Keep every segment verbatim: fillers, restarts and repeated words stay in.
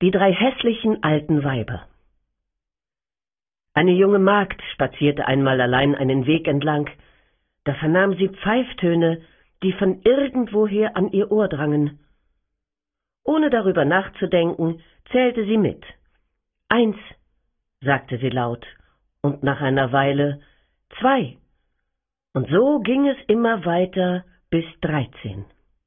Die drei hässlichen alten Weiber. Eine junge Magd spazierte einmal allein einen Weg entlang, da vernahm sie Pfeiftöne, die von irgendwoher an ihr Ohr drangen. Ohne darüber nachzudenken, zählte sie mit. Eins, sagte sie laut, und nach einer Weile zwei. Und so ging es immer weiter bis dreizehn.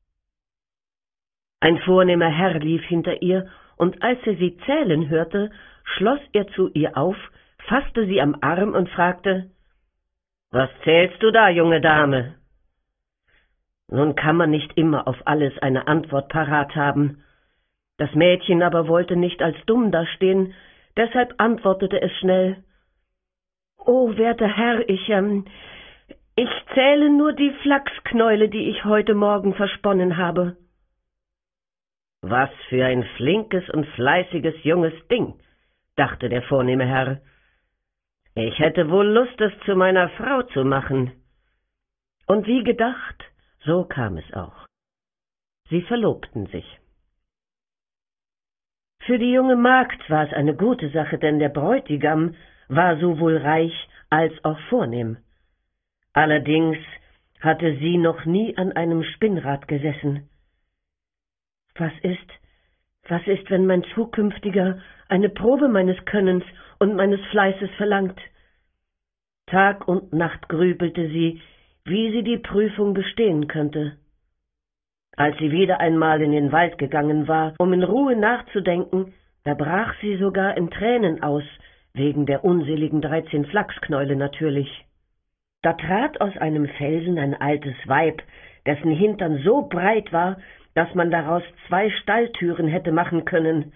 Ein vornehmer Herr lief hinter ihr, und als er sie zählen hörte, schloss er zu ihr auf, fasste sie am Arm und fragte: »Was zählst du da, junge Dame?« Nun kann man nicht immer auf alles eine Antwort parat haben. Das Mädchen aber wollte nicht als dumm dastehen, deshalb antwortete es schnell: »Oh, werter Herr, ich, ähm, ich zähle nur die Flachsknäule, die ich heute Morgen versponnen habe.« »Was für ein flinkes und fleißiges junges Ding«, dachte der vornehme Herr. »Ich hätte wohl Lust, es zu meiner Frau zu machen.« Und wie gedacht, so kam es auch. Sie verlobten sich. Für die junge Magd war es eine gute Sache, denn der Bräutigam war sowohl reich als auch vornehm. Allerdings hatte sie noch nie an einem Spinnrad gesessen. Was ist, was ist, wenn mein Zukünftiger eine Probe meines Könnens und meines Fleißes verlangt? Tag und Nacht grübelte sie, wie sie die Prüfung bestehen könnte. Als sie wieder einmal in den Wald gegangen war, um in Ruhe nachzudenken, da brach sie sogar in Tränen aus, wegen der unseligen dreizehn Flachsknäule natürlich. Da trat aus einem Felsen ein altes Weib, dessen Hintern so breit war, dass man daraus zwei Stalltüren hätte machen können.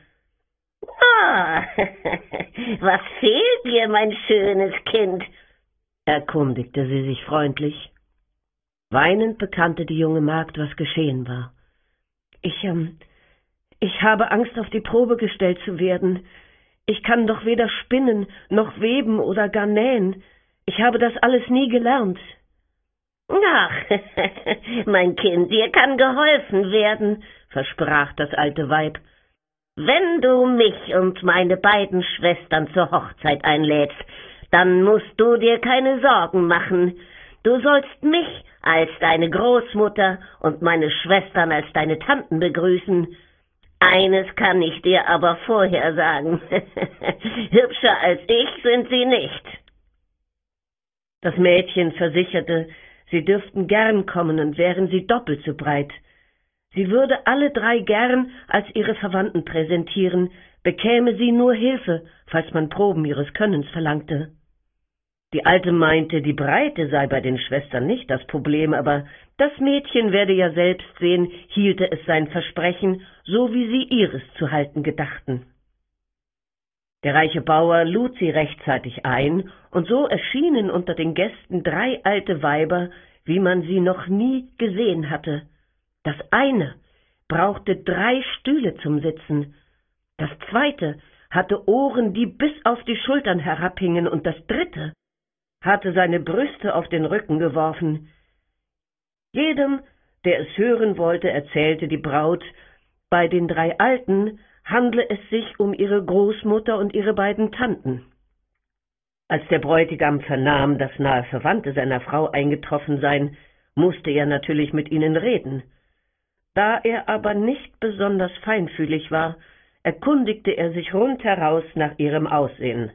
»Ah, was fehlt dir, mein schönes Kind?« erkundigte sie sich freundlich. Weinend bekannte die junge Magd, was geschehen war. »Ich, ähm, ich habe Angst, auf die Probe gestellt zu werden. Ich kann doch weder spinnen, noch weben oder gar nähen. Ich habe das alles nie gelernt.« »Ach, mein Kind, dir kann geholfen werden«, versprach das alte Weib. »Wenn du mich und meine beiden Schwestern zur Hochzeit einlädst, dann musst du dir keine Sorgen machen. Du sollst mich als deine Großmutter und meine Schwestern als deine Tanten begrüßen. Eines kann ich dir aber vorher sagen, hübscher als ich sind sie nicht.« Das Mädchen versicherte, sie dürften gern kommen und wären sie doppelt so breit. Sie würde alle drei gern als ihre Verwandten präsentieren, bekäme sie nur Hilfe, falls man Proben ihres Könnens verlangte. Die Alte meinte, die Breite sei bei den Schwestern nicht das Problem, aber das Mädchen werde ja selbst sehen, hielte es sein Versprechen, so wie sie ihres zu halten gedachten. Der reiche Bauer lud sie rechtzeitig ein, und so erschienen unter den Gästen drei alte Weiber, wie man sie noch nie gesehen hatte. Das eine brauchte drei Stühle zum Sitzen, das zweite hatte Ohren, die bis auf die Schultern herabhingen, und das dritte hatte seine Brüste auf den Rücken geworfen. Jedem, der es hören wollte, erzählte die Braut, bei den drei Alten handle es sich um ihre Großmutter und ihre beiden Tanten. Als der Bräutigam vernahm, dass nahe Verwandte seiner Frau eingetroffen seien, musste er natürlich mit ihnen reden. Da er aber nicht besonders feinfühlig war, erkundigte er sich rundheraus nach ihrem Aussehen.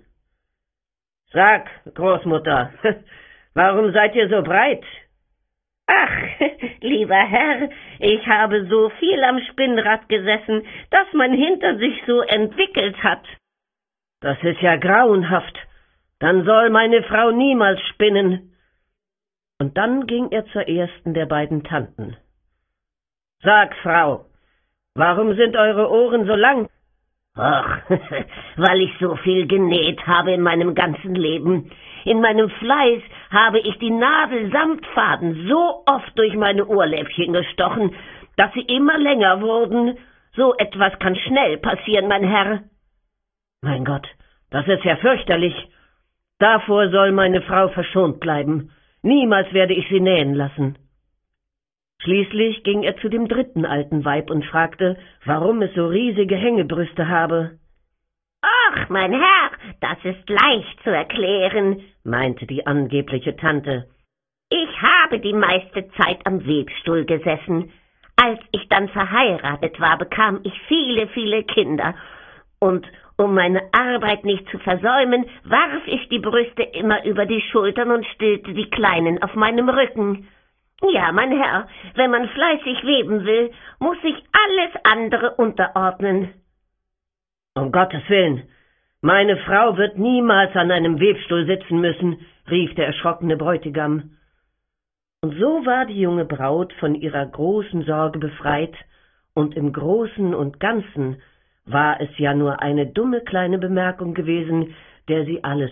»Sag, Großmutter, warum seid ihr so breit?« »Ach, lieber Herr, ich habe so viel am Spinnrad gesessen, dass mein Hintern sich so entwickelt hat.« »Das ist ja grauenhaft. Dann soll meine Frau niemals spinnen.« Und dann ging er zur ersten der beiden Tanten. »Sag, Frau, warum sind eure Ohren so lang?« »Ach, weil ich so viel genäht habe in meinem ganzen Leben. In meinem Fleiß habe ich die Nadel samt Faden so oft durch meine Ohrläppchen gestochen, dass sie immer länger wurden. So etwas kann schnell passieren, mein Herr.« »Mein Gott, das ist ja fürchterlich. Davor soll meine Frau verschont bleiben. Niemals werde ich sie nähen lassen.« Schließlich ging er zu dem dritten alten Weib und fragte, warum es so riesige Hängebrüste habe. »Ach, mein Herr, das ist leicht zu erklären«, meinte die angebliche Tante. »Ich habe die meiste Zeit am Webstuhl gesessen. Als ich dann verheiratet war, bekam ich viele, viele Kinder. Und um meine Arbeit nicht zu versäumen, warf ich die Brüste immer über die Schultern und stillte die Kleinen auf meinem Rücken. Ja, mein Herr, wenn man fleißig weben will, muss sich alles andere unterordnen.« »Um Gottes Willen, meine Frau wird niemals an einem Webstuhl sitzen müssen«, rief der erschrockene Bräutigam. Und so war die junge Braut von ihrer großen Sorge befreit, und im Großen und Ganzen war es ja nur eine dumme kleine Bemerkung gewesen, der sie alles